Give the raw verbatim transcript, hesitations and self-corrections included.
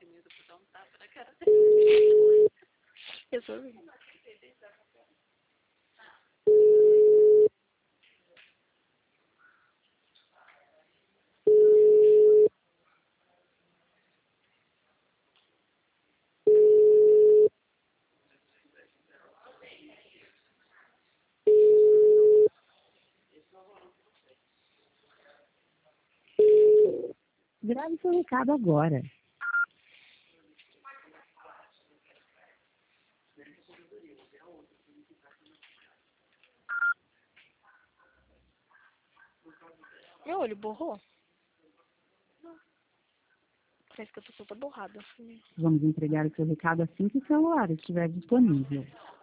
Eu sou assim. Grave seu recado agora. Meu olho borrou? Parece que eu tô toda borrada. Assim. Vamos entregar o seu recado assim que o celular estiver disponível.